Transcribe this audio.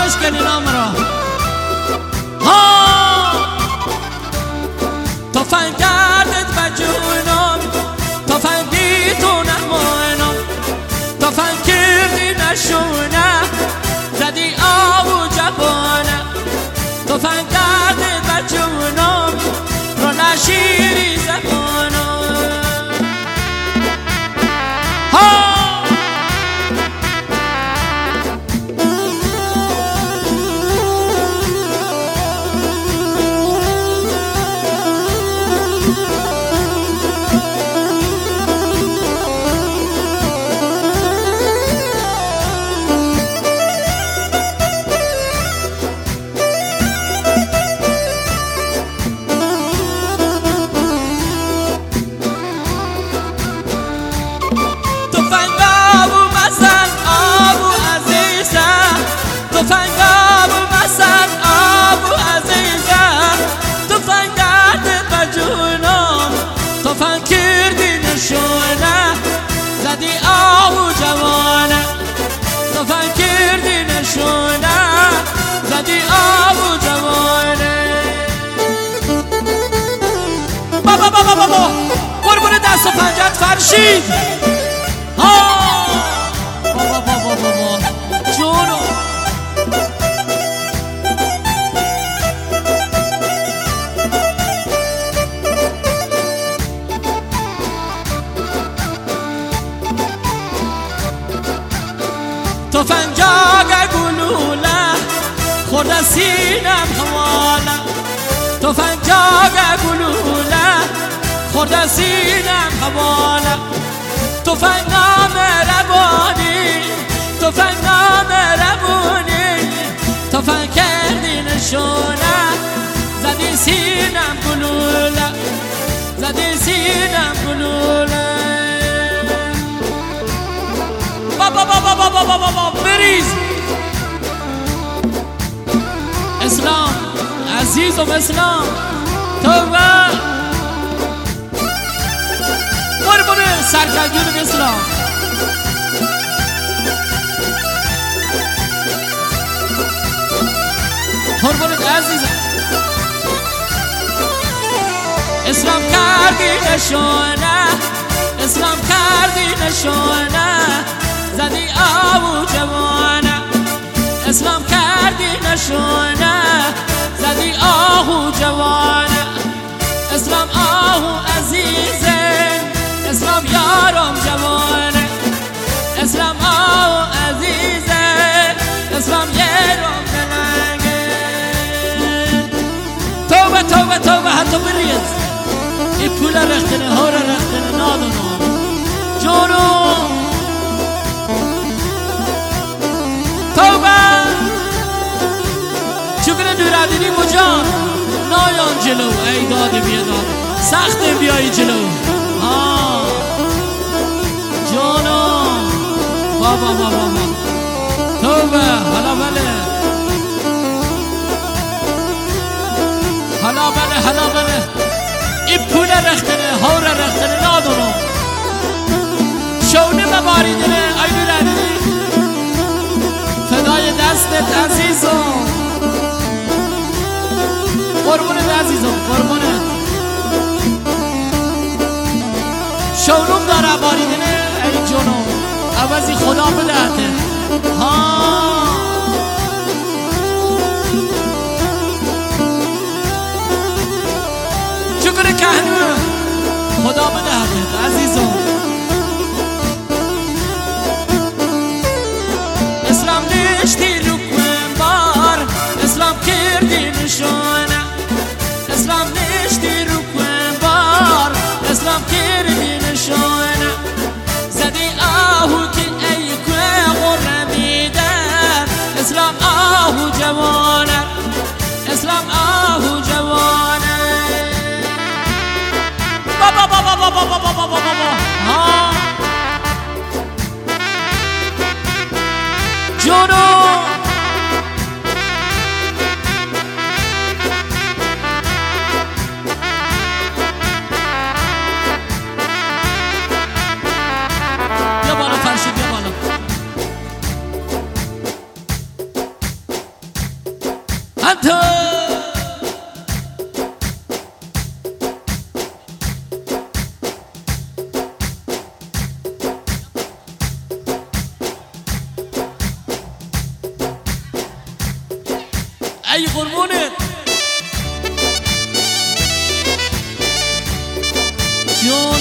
خوش کنین آمرا ها تو فهم کردت بجونم تو فهمی تو نمانم تو فهم کردی نشونه زدی آبو جوانه تو فهم کردت بجونم رو نشیری زبانم زدی آهو جوانه تو فهم کردی نشونه زدی آهو جوانه بابا بابا بابا قربون دست و پنجت فرشید بابا بابا بابا جونو تو فنجاق گلوله خورده سینم حواله تو فنجاق گلوله خورده سینم حواله تو فنگام ربانی تو فنگام ربانی تو فن کردی نشونه زدی سینم گلوله زدی سینم گلوله بابا بابا بابا بابا بابا بریز اسلام عزیزم اسلام توبه قربون سرکردگون اسلام قربونت عزیزم اسلام کردی نشونه اسلام کردی نشونه زدی آهو جوانه اسلام کردی نشونه زدی آهو جوانه اسلام آهو عزیزه اسلام یارم جوانه اسلام آهو عزیزه اسلام یارم دلنگه توبه توبه توبه حتی بریز این پول رختنه ها را رختنه نادونم جونو توبه چون نورالدینی مجان نایان جلو ای داده بیاداد سخت بیایی جلو جانو بابا بابا توبه حالا بله حالا بله حالا بله این پول رختنه ها را رختنه نادونم شونه مباریدنه ای نورالدینی فدای دستت عزیزم قربونت عزیزم قربونت شونم داره باریدنه ای جونم عوضی خدا بدهته شکر کهنه خدا بدهته عزیزم اسلام نشتی رو بار اسلام کردی نشانه اسلام نشتی رو بار اسلام کردی نشانه زدی آهو که ای که غرمیدن اسلام آهو جوانه اسلام آهو جوانه بابا بابا بابا بابا بابا بابا جونو ای قربونت جون